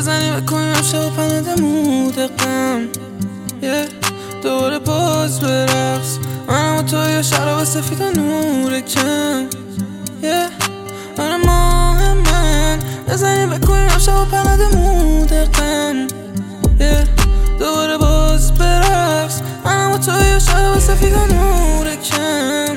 بزنیم بکنیم امشب و پنده مودقم دوباره باز برقص منم و تو یا شراب سفید و نور کم آره ماه من بزنیم بکنیم امشب و پنده مودقم دوباره باز برقص منم و تو یا شراب سفید و نور کم.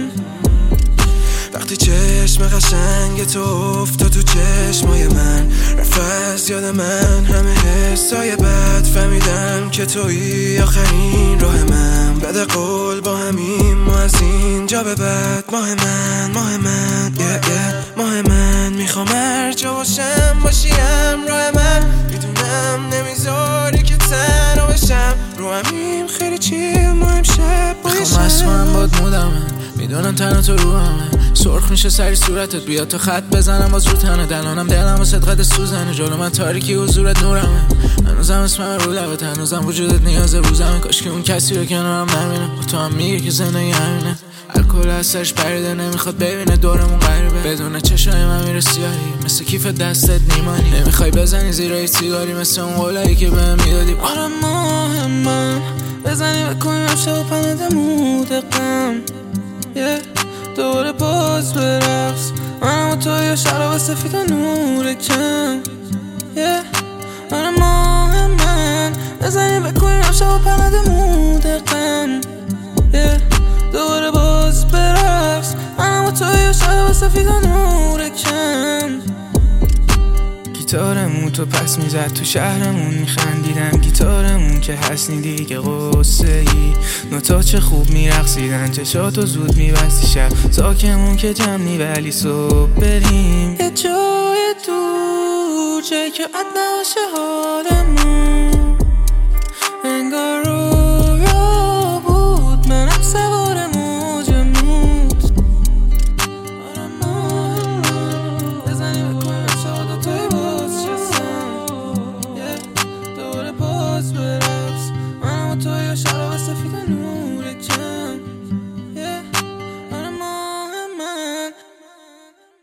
وقتی چشم قشنگ تو افتاد تو چشمای من رفت از یاد من همه حسای بد فهمیدم که تویی آخرین راه من بده قول با همین ما از اینجا به بعد ماه من ماه من میخوام هر جا باشم باشیم راه من میدونم نمیذاری که تنها بشم رو همین خیلی چیل ما امشب باشم میخوام از کنم باد مودمه میدونم تنها تو رو همه سرخ میشه سری صورتت بیا تا خط بزنم باز رو تنه دلانم دلم و صدقت سوزنه جلو من تاریکی حضورت نورمه هنوزم اسمم رو لبت هنوزم وجودت نیاز روزمه کاش که اون کسی رو کنارم نبینه با تو هم میگه که زندگی همینه الکل از سرش پریده نمیخواد ببینه دورمون غریبه بدون چشای من میره سیاهی مثل کیف دستت نیمانی نمیخوای بزنی زیرای سیگاری مثل اون قولایی که بهم میدادی آره ماه من بزنیم بکنیم امشب و پنده مودقم دوباره باز برقص منم و تو یا شراب سفید و نور کم آره ماه من بزنیم بکنیم امشب و پنده مودقم دوباره باز برقص منم و تو یا شراب سفید و نور کم. گیتارمون تو پس میزد تو شهرمون میخندیدم گیتارمون که هستی دیگه قصه ای نوتا چه خوب میرقصیدن چشاتو زود میبستی شب ساکمون که جمنی ولی صبح بریم یه جای دور جایی که عد نباشه حالمون انگار